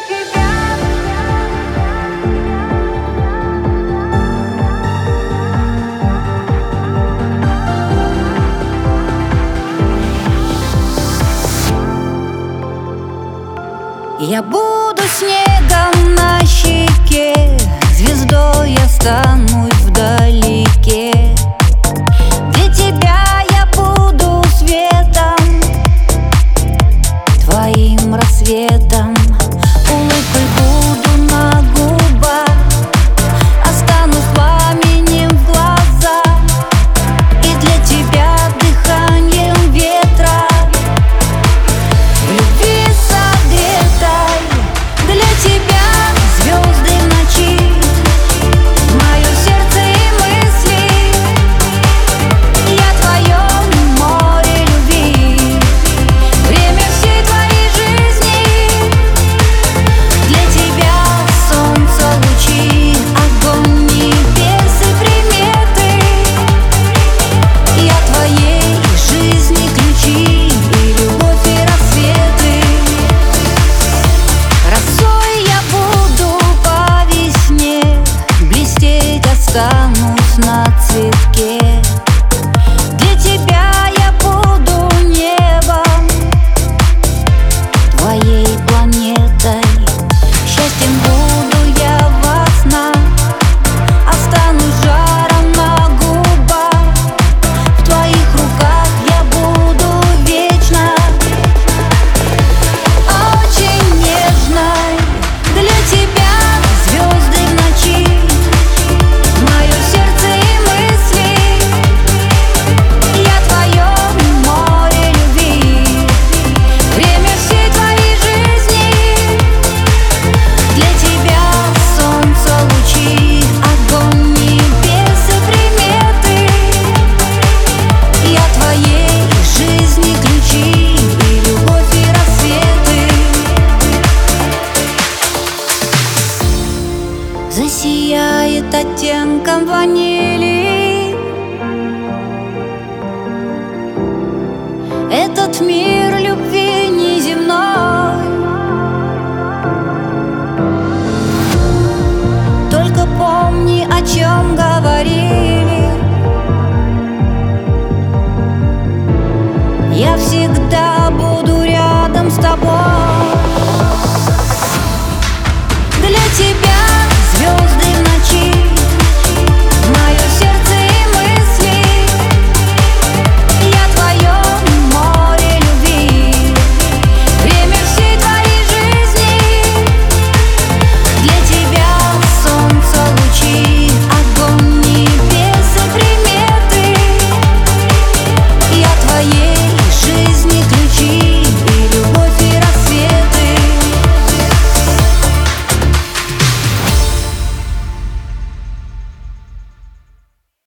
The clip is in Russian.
Я буду снегом на щеке, звездой останусь вдалеке. Для тебя я буду светом, твоим рассветом. Улыбкой буду на губах, останусь пламенем в глазах. И для тебя дыханием ветра, в любви согретой. Для тебя звезды в ночи, мое сердце и мысли. Я в твоем море любви, время всей твоей жизни. Для тебя солнце, лучи, огонь, небес и приметы. Я твоей жизни ключи, и любовь, и рассветы. Росой я буду по весне, блестеть останусь на цветке. Для тебя я буду небом, твоей планетой. Счастьем буду я во снах, останусь жаром на губах. В твоих руках я буду вечно, очень нежной. Для тебя звезды в ночи, мое сердце и мысли. Я в твоем море любви, время всей твоей жизни. Для тебя солнце, лучи, огонь, небес и приметы. Я твоей жизни ключи, и любовь, и рассветы. Засияет оттенком ванили